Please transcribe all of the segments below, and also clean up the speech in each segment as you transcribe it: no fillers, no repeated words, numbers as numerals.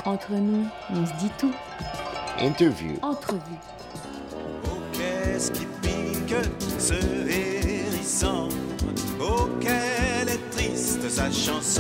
Entre nous, on se dit tout. Interview. Entrevue. Oh, qu'est-ce qui pique ce hérisson? Oh, quelle est triste sa chanson.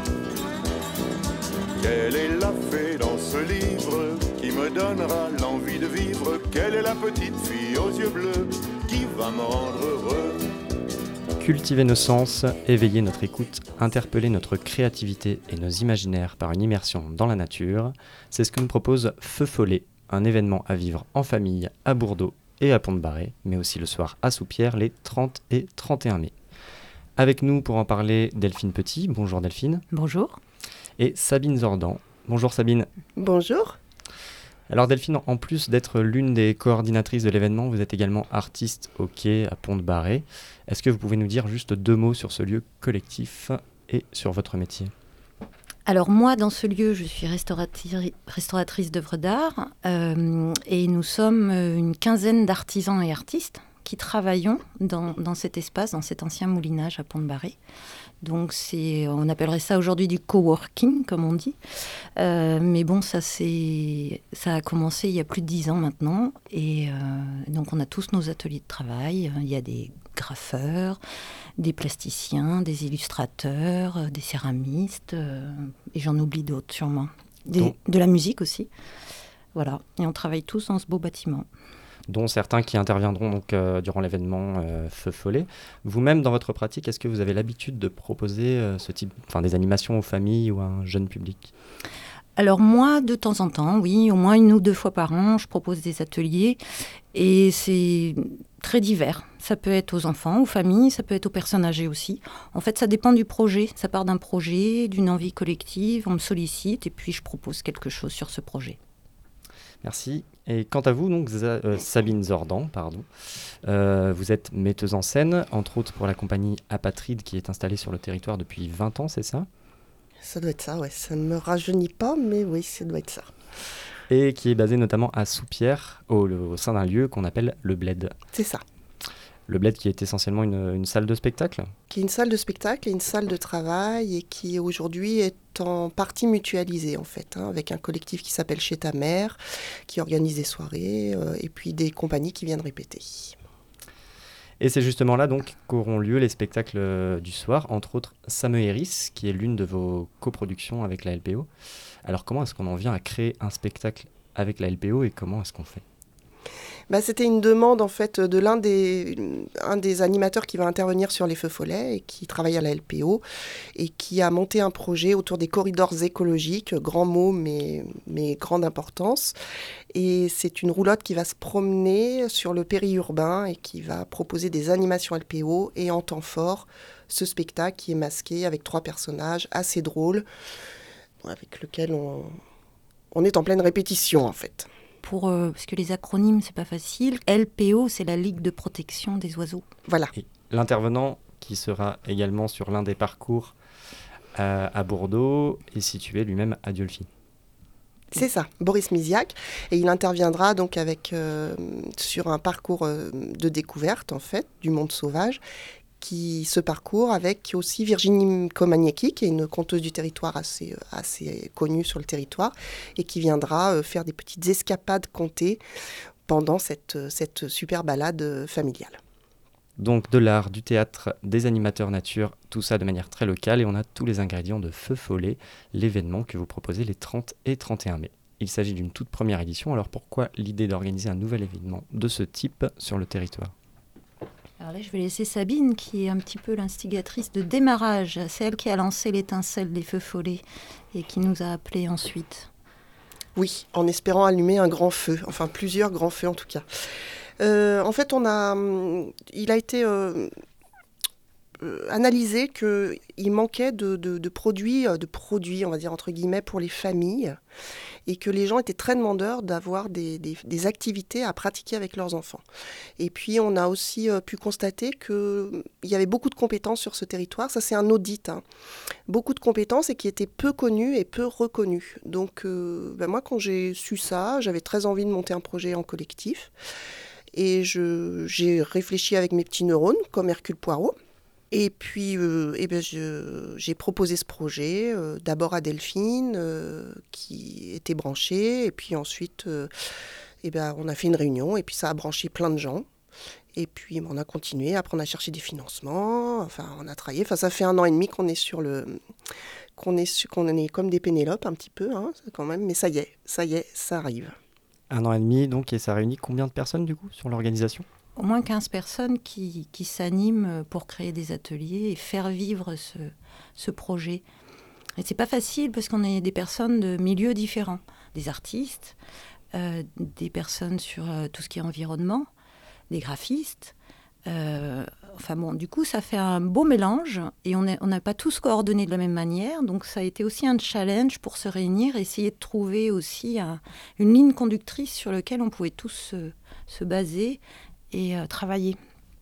Quelle est la fée dans ce livre qui me donnera l'envie de vivre? Quelle est la petite fille aux yeux bleus qui va me rendre heureux? Cultiver nos sens, éveiller notre écoute, interpeller notre créativité et nos imaginaires par une immersion dans la nature, c'est ce que nous propose Feu Follet, un événement à vivre en famille à Bourdeaux et à Pont-de-Barret, mais aussi le soir à Soupières les 30 et 31 mai. Avec nous pour en parler, Delphine Petit. Bonjour Delphine. Bonjour. Et Sabine Zordan. Bonjour Sabine. Bonjour. Alors Delphine, en plus d'être l'une des coordinatrices de l'événement, vous êtes également artiste au quai à Pont-de-Barret. Est-ce que vous pouvez nous dire juste 2 mots sur ce lieu collectif et sur votre métier ? Alors moi, dans ce lieu, je suis restauratrice d'œuvres d'art et nous sommes une quinzaine d'artisans et artistes qui travaillons dans cet espace, dans cet ancien moulinage à Pont-de-Barret. Donc on appellerait ça aujourd'hui du coworking, comme on dit. Mais bon, ça a commencé il y a plus de 10 ans maintenant. Et donc on a tous nos ateliers de travail. Il y a des graffeurs, des plasticiens, des illustrateurs, des céramistes, et j'en oublie d'autres sûrement. De la musique aussi. Voilà, et on travaille tous dans ce beau bâtiment. Dont certains qui interviendront donc, durant l'événement Feu Follet. Vous-même, dans votre pratique, est-ce que vous avez l'habitude de proposer ce type, des animations aux familles ou à un jeune public ? Alors moi, de temps en temps, oui, au moins 1 ou 2 fois par an, je propose des ateliers et c'est très divers. Ça peut être aux enfants, aux familles, ça peut être aux personnes âgées aussi. En fait, ça dépend du projet. Ça part d'un projet, d'une envie collective, on me sollicite et puis je propose quelque chose sur ce projet. Merci. Et quant à vous, donc, Sabine Zordan, vous êtes metteuse en scène, entre autres pour la compagnie Apatride qui est installée sur le territoire depuis 20 ans, c'est ça ? Ça doit être ça, ouais. Ça ne me rajeunit pas, mais oui, ça doit être ça. Et qui est basée notamment à Soupières, au sein d'un lieu qu'on appelle le Bled. C'est ça. Le Bled qui est essentiellement une salle de spectacle ? Qui est une salle de spectacle et une salle de travail et qui aujourd'hui est en partie mutualisée en fait, avec un collectif qui s'appelle Chez ta mère, qui organise des soirées et puis des compagnies qui viennent répéter. Et c'est justement là donc qu'auront lieu les spectacles du soir, entre autres Sameéris, qui est l'une de vos coproductions avec la LPO. Alors comment est-ce qu'on en vient à créer un spectacle avec la LPO et comment est-ce qu'on fait ? C'était une demande en fait de un des animateurs qui va intervenir sur les Feux Follets et qui travaille à la LPO et qui a monté un projet autour des corridors écologiques, grand mot mais grande importance. Et c'est une roulotte qui va se promener sur le périurbain et qui va proposer des animations LPO et en temps fort ce spectacle qui est masqué avec 3 personnages assez drôles avec lesquels on est en pleine répétition en fait. Parce que les acronymes, c'est pas facile. LPO, c'est la Ligue de protection des oiseaux. Voilà. Et l'intervenant qui sera également sur l'un des parcours à Bourdeaux est situé lui-même à Diolfi. C'est ça, Boris Misiak. Et il interviendra donc sur un parcours de découverte, en fait, du monde sauvage, qui se parcourt avec aussi Virginie Komaniecki, qui est une conteuse du territoire assez connue sur le territoire, et qui viendra faire des petites escapades contées pendant cette super balade familiale. Donc de l'art, du théâtre, des animateurs nature, tout ça de manière très locale, et on a tous les ingrédients de Feu Follet, l'événement que vous proposez les 30 et 31 mai. Il s'agit d'une toute première édition, alors pourquoi l'idée d'organiser un nouvel événement de ce type sur le territoire ? Alors là, je vais laisser Sabine, qui est un petit peu l'instigatrice de démarrage. C'est elle qui a lancé l'étincelle des Feux Follets et qui nous a appelés ensuite. Oui, en espérant allumer un grand feu, enfin plusieurs grands feux en tout cas. En fait, il a été analysé qu'il manquait de produits, on va dire entre guillemets, pour les familles, et que les gens étaient très demandeurs d'avoir des activités à pratiquer avec leurs enfants. Et puis, on a aussi pu constater qu'il y avait beaucoup de compétences sur ce territoire. Ça, c'est un audit. Beaucoup de compétences et qui étaient peu connues et peu reconnues. Donc, moi, quand j'ai su ça, j'avais très envie de monter un projet en collectif. Et j'ai réfléchi avec mes petits neurones, comme Hercule Poirot. Et puis, j'ai proposé ce projet d'abord à Delphine, qui était branchée. Et puis ensuite, on a fait une réunion et puis ça a branché plein de gens. Et puis on a continué. Après, on a cherché des financements. Enfin, on a travaillé. Enfin, ça fait 1 an et demi qu'on est qu'on est comme des Pénélope un petit peu, hein, quand même. Mais ça y est, ça arrive. 1 an et demi, donc, et ça réunit combien de personnes, du coup, sur l'organisation ? Au moins 15 personnes qui s'animent pour créer des ateliers et faire vivre ce projet. Et c'est pas facile parce qu'on est des personnes de milieux différents, des artistes, des personnes sur tout ce qui est environnement, des graphistes. Du coup, ça fait un beau mélange et on n'a pas tous coordonné de la même manière. Donc, ça a été aussi un challenge pour se réunir, essayer de trouver aussi une ligne conductrice sur laquelle on pouvait tous se baser et travailler.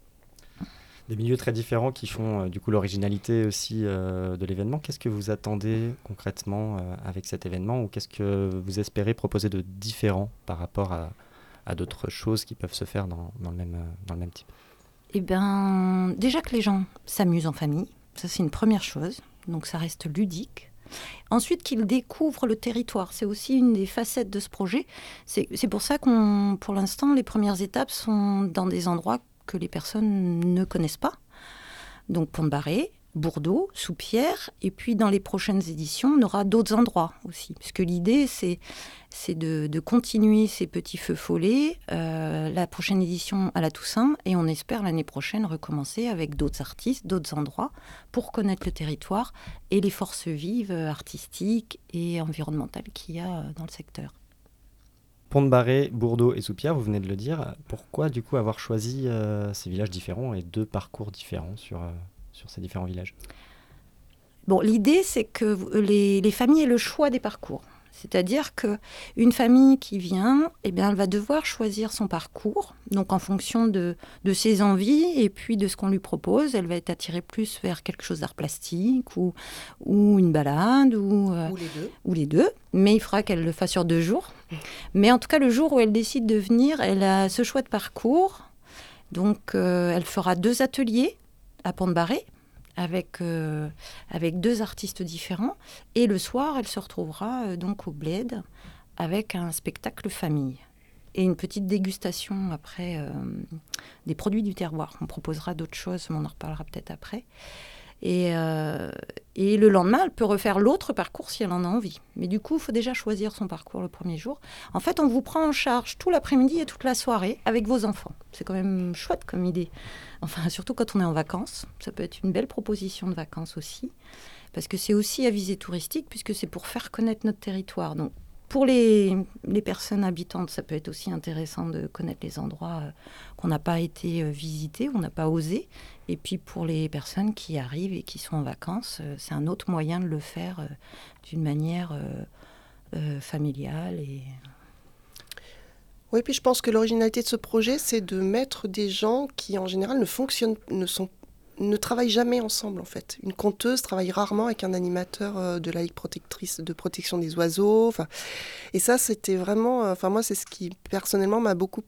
Des milieux très différents qui font du coup l'originalité aussi de l'événement. Qu'est-ce que vous attendez concrètement avec cet événement, ou qu'est-ce que vous espérez proposer de différent par rapport à d'autres choses qui peuvent se faire dans le même type ? Eh bien, déjà que les gens s'amusent en famille, ça c'est une première chose, donc ça reste ludique. Ensuite, qu'ils découvrent le territoire, c'est aussi une des facettes de ce projet. C'est pour ça pour l'instant, les premières étapes sont dans des endroits que les personnes ne connaissent pas. Donc Pont-de-Barré, Bourdeau, Soupières, et puis dans les prochaines éditions, on aura d'autres endroits aussi. Parce que l'idée, c'est de continuer ces petits feux follets, la prochaine édition à la Toussaint, et on espère l'année prochaine recommencer avec d'autres artistes, d'autres endroits, pour connaître le territoire et les forces vives artistiques et environnementales qu'il y a dans le secteur. Pont-de-Barré, Bourdeau et Soupières, vous venez de le dire. Pourquoi du coup avoir choisi ces villages différents et 2 parcours différents sur ces différents villages ? Bon, l'idée, c'est que les familles aient le choix des parcours. C'est-à-dire qu'une famille qui vient, elle va devoir choisir son parcours. Donc, en fonction de ses envies et puis de ce qu'on lui propose, elle va être attirée plus vers quelque chose d'art plastique ou une balade ou les deux. Mais il faudra qu'elle le fasse sur 2 jours. Mais en tout cas, le jour où elle décide de venir, elle a ce choix de parcours. Donc, elle fera 2 ateliers à Pont-de-Barré, avec 2 artistes différents. Et le soir, elle se retrouvera donc au Bled avec un spectacle famille. Et une petite dégustation après des produits du terroir. On proposera d'autres choses, mais on en reparlera peut-être après. Et le lendemain, elle peut refaire l'autre parcours si elle en a envie. Mais du coup, il faut déjà choisir son parcours le premier jour. En fait, on vous prend en charge tout l'après-midi et toute la soirée avec vos enfants. C'est quand même chouette comme idée. Enfin, surtout quand on est en vacances. Ça peut être une belle proposition de vacances aussi. Parce que c'est aussi à visée touristique, puisque c'est pour faire connaître notre territoire. Donc, pour les personnes habitantes, ça peut être aussi intéressant de connaître les endroits qu'on n'a pas été visités, on n'a pas osé. Et puis pour les personnes qui arrivent et qui sont en vacances, c'est un autre moyen de le faire d'une manière familiale. Oui, puis je pense que l'originalité de ce projet, c'est de mettre des gens qui, en général, ne travaillent jamais ensemble, en fait. Une conteuse travaille rarement avec un animateur de la Ligue protectrice de protection des oiseaux. Et ça, c'était vraiment... moi, c'est ce qui, personnellement, m'a beaucoup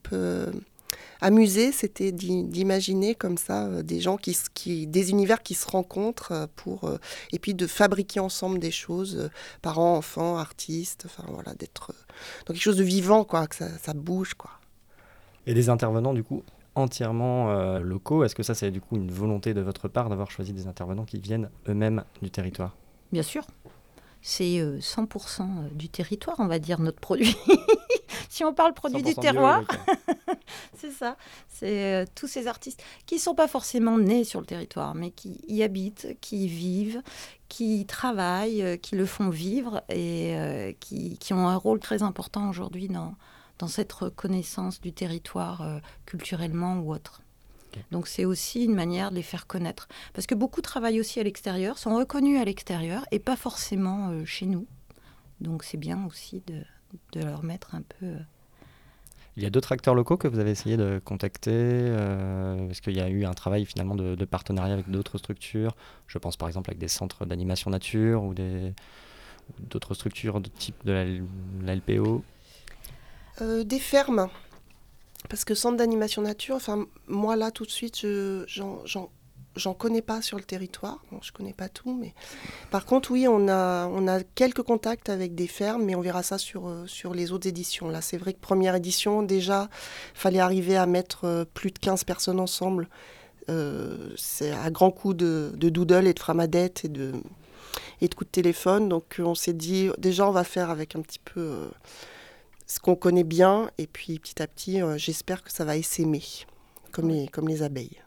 amusé, c'était d'imaginer comme ça des gens des univers qui se rencontrent et puis de fabriquer ensemble des choses, parents, enfants, artistes, d'être dans quelque chose de vivant, quoi, que ça bouge, quoi. Et des intervenants, du coup, entièrement locaux. Est-ce que ça, c'est du coup une volonté de votre part d'avoir choisi des intervenants qui viennent eux-mêmes du territoire ? Bien sûr. C'est 100% du territoire, on va dire, notre produit. Si on parle produit du terroir, c'est ça. C'est tous ces artistes qui ne sont pas forcément nés sur le territoire, mais qui y habitent, qui y vivent, qui travaillent, qui le font vivre et qui ont un rôle très important aujourd'hui dans cette reconnaissance du territoire culturellement ou autre. Okay. Donc c'est aussi une manière de les faire connaître. Parce que beaucoup travaillent aussi à l'extérieur, sont reconnus à l'extérieur et pas forcément chez nous. Donc c'est bien aussi de leur mettre un peu... Il y a d'autres acteurs locaux que vous avez essayé de contacter Est-ce qu'il y a eu un travail finalement de partenariat avec d'autres structures ? Je pense par exemple avec des centres d'animation nature ou d'autres structures de type de la LPO. Des fermes. Parce que centre d'animation nature, moi là tout de suite, j'en connais pas sur le territoire. Bon, je connais pas tout, mais par contre, oui, on a quelques contacts avec des fermes, mais on verra ça sur les autres éditions. Là, c'est vrai que première édition, déjà, fallait arriver à mettre plus de 15 personnes ensemble. C'est à grands coups de doodle et de framadette et de coups de téléphone. Donc, on s'est dit, déjà, on va faire avec un petit peu ce qu'on connaît bien, et puis petit à petit, j'espère que ça va essaimer, comme les abeilles.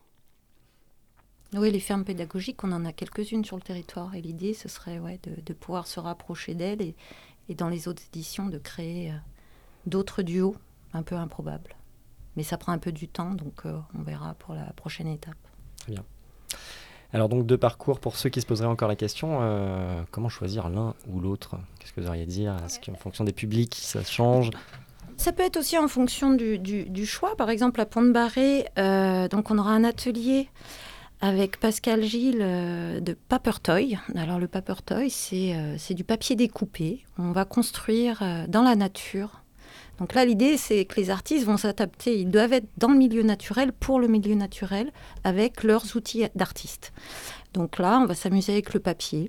Oui, les fermes pédagogiques, on en a quelques-unes sur le territoire. Et l'idée, ce serait de pouvoir se rapprocher d'elles et dans les autres éditions, de créer d'autres duos un peu improbables. Mais ça prend un peu du temps, donc on verra pour la prochaine étape. Très bien. Alors donc 2 parcours pour ceux qui se poseraient encore la question. Comment choisir l'un ou l'autre ? Qu'est-ce que vous auriez à dire ? Est-ce qu'en fonction des publics, ça change ? Ça peut être aussi en fonction du choix. Par exemple, à Pont-de-Barré, donc on aura un atelier avec Pascal Gilles de Paper Toy. Alors le Paper Toy, c'est du papier découpé. On va construire dans la nature. Donc là, l'idée, c'est que les artistes vont s'adapter. Ils doivent être dans le milieu naturel, pour le milieu naturel, avec leurs outils d'artistes. Donc là, on va s'amuser avec le papier.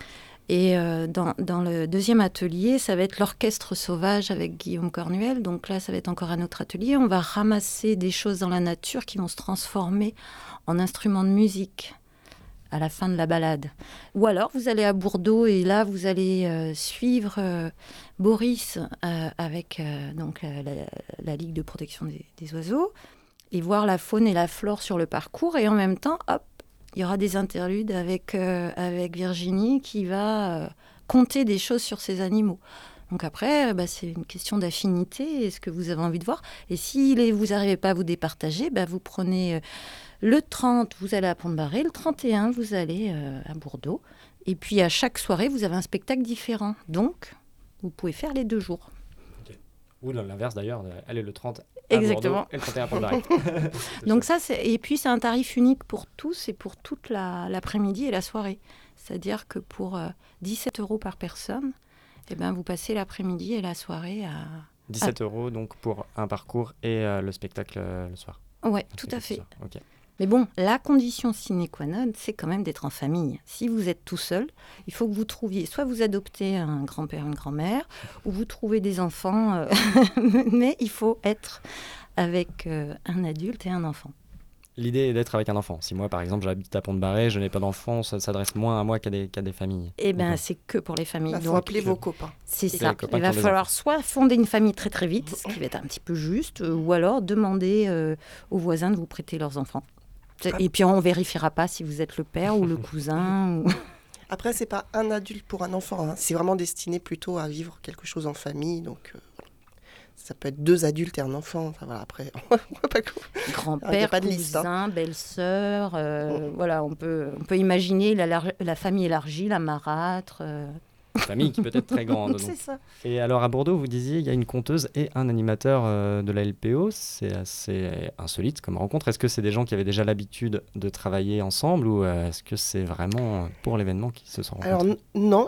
Et dans le deuxième atelier, ça va être l'orchestre sauvage avec Guillaume Cornuel. Donc là, ça va être encore un autre atelier. On va ramasser des choses dans la nature qui vont se transformer en instruments de musique à la fin de la balade. Ou alors, vous allez à Bourdeaux et là, vous allez suivre Boris avec donc la Ligue de protection des oiseaux et voir la faune et la flore sur le parcours. Et en même temps, hop, il y aura des interludes avec Virginie qui va conter des choses sur ces animaux. Donc après, c'est une question d'affinité et ce que vous avez envie de voir. Et si vous n'arrivez pas à vous départager, vous prenez le 30, vous allez à Pont-de-Barré, le 31, vous allez à Bourdeaux. Et puis à chaque soirée, vous avez un spectacle différent. Donc, vous pouvez faire les 2 jours. Okay. Ou l'inverse d'ailleurs, aller le 30 à Exactement. Bordeaux et le 31 à Pont-de-Barré. Donc ça, et puis c'est un tarif unique pour tous et pour toute l'après-midi et la soirée. C'est-à-dire que pour 17 € par personne, vous passez l'après-midi et la soirée à... 17 € donc pour un parcours et le spectacle le soir. Oui, tout à fait. Okay. Mais bon, la condition sine qua non, c'est quand même d'être en famille. Si vous êtes tout seul, il faut que vous trouviez, soit vous adoptez un grand-père, une grand-mère, ou vous trouvez des enfants, mais il faut être avec un adulte et un enfant. L'idée est d'être avec un enfant. Si moi, par exemple, j'habite à Pont-de-Barré, je n'ai pas d'enfant, ça s'adresse moins à moi qu'à des familles. Eh bien, c'est que pour les familles. Il faut appeler vos copains. C'est ça. Il va falloir soit fonder une famille très très vite, ce qui va être un petit peu juste, ou alors demander aux voisins de vous prêter leurs enfants. Et puis on ne vérifiera pas si vous êtes le père ou le cousin. Après, ce n'est pas un adulte pour un enfant. Hein. C'est vraiment destiné plutôt à vivre quelque chose en famille. Donc, ça peut être 2 adultes et un enfant. Enfin, voilà, après, on voit pas grand-père, cousin, belle-sœur. Voilà, on peut imaginer la famille élargie, la marâtre. Une famille qui peut être très grande. C'est ça. Et alors à Bordeaux, vous disiez, il y a une conteuse et un animateur de la LPO. C'est assez insolite comme rencontre. Est-ce que c'est des gens qui avaient déjà l'habitude de travailler ensemble ou est-ce que c'est vraiment pour l'événement qu'ils se sont rencontrés ? Alors non,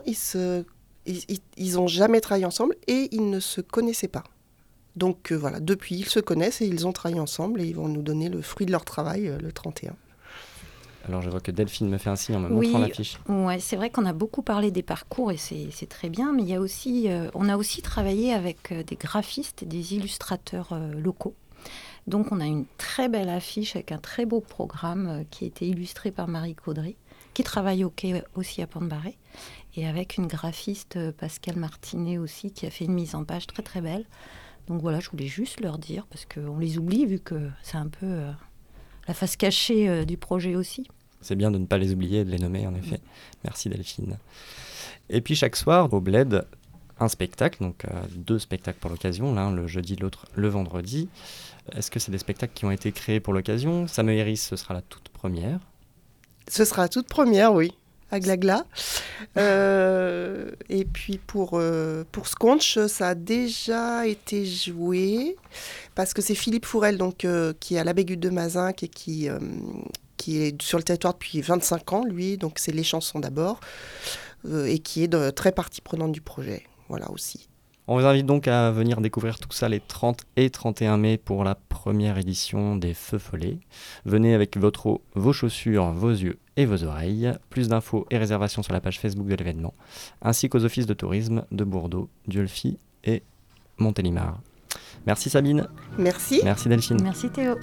ils n'ont jamais travaillé ensemble et ils ne se connaissaient pas. Donc voilà, depuis, ils se connaissent et ils ont travaillé ensemble et ils vont nous donner le fruit de leur travail le 31. Alors je vois que Delphine me fait un signe en me montrant l'affiche. Ouais, c'est vrai qu'on a beaucoup parlé des parcours et c'est très bien, mais il y a aussi, on a aussi travaillé avec des graphistes et des illustrateurs locaux. Donc on a une très belle affiche avec un très beau programme qui a été illustré par Marie Caudry, qui travaille aussi à Pont-de-Barré, et avec une graphiste, Pascal Martinet aussi, qui a fait une mise en page très très belle. Donc voilà, je voulais juste leur dire, parce qu'on les oublie vu que c'est un peu... la face cachée du projet aussi. C'est bien de ne pas les oublier et de les nommer, en effet. Merci Delphine. Et puis chaque soir, au Bled, un spectacle, donc 2 spectacles pour l'occasion, l'un le jeudi, l'autre le vendredi. Est-ce que c'est des spectacles qui ont été créés pour l'occasion ? Sam et Iris, ce sera la toute première. Ce sera la toute première, oui, à Glagla. Et puis pour Sconch, ça a déjà été joué, parce que c'est Philippe Fourel, donc, qui est à l'Abbé Gude de Mazinc et qui est sur le territoire depuis 25 ans, lui, donc c'est les chansons d'abord, et qui est très partie prenante du projet, voilà aussi. On vous invite donc à venir découvrir tout ça les 30 et 31 mai pour la première édition des Feux Follets. Venez avec votre eau, vos chaussures, vos yeux et vos oreilles. Plus d'infos et réservations sur la page Facebook de l'événement, ainsi qu'aux offices de tourisme de Bordeaux, Dieulefit et Montélimar. Merci Sabine. Merci. Merci Delphine. Merci Théo.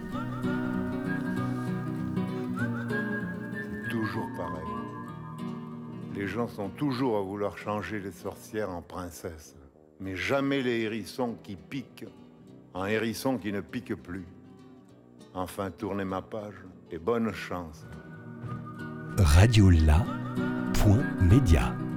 Toujours pareil. Les gens sont toujours à vouloir changer les sorcières en princesses, mais jamais les hérissons qui piquent en hérissons qui ne piquent plus. Enfin, tournez ma page et bonne chance. radiola.media